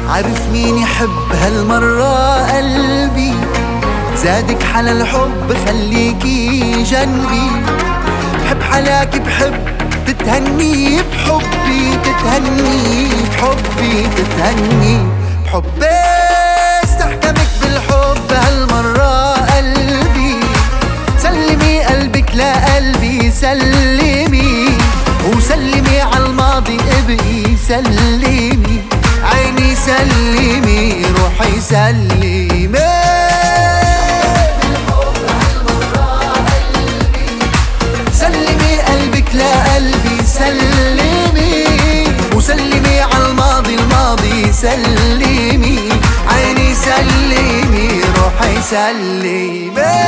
عارف مين يحب هالمرة قلبي؟ زادك حلا الحب خليكي جنبي. بحب حلاك بحب تتهني بحبي، تتهني بحبي، تتهني بحبي. استحكمك بالحب هالمرة قلبي، سلمي قلبك لقلبي، سلمي وسلمي عالماضي ابقي، سلمي عيني، سلمي روحي، سلمي. سلمي قلبك لقلبي، سلمي وسلمي عالماضي، الماضي سلمي عيني، سلمي روحي، سلمي.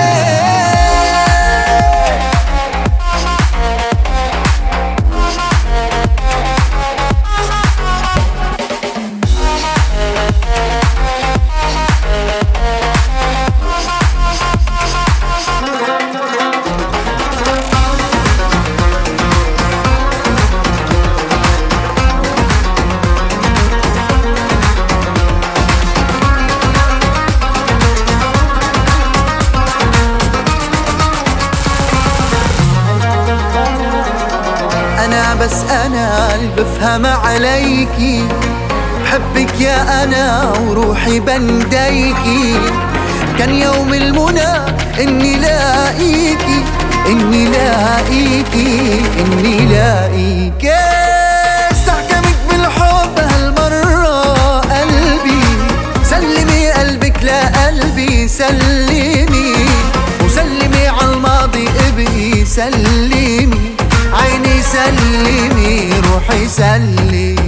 بس أنا اللي بفهم عليكي، بحبك يا أنا وروحي بنديكي. كان يوم المنى إني لاقيكي، إني لاقيكي، إني لاقيكي. استحكمك بالحب هالمرة قلبي، سلمي قلبك لقلبي، سلمي وسلمي عالماضي ابقي، سلمي عيني، سلمي روحي، سلمي.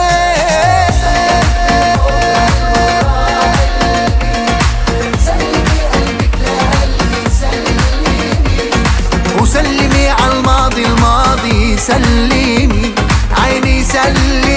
سلمي قلبك لقلبي، سلمي وسلمي عالماضي، الماضي سلمي عيني، سلمي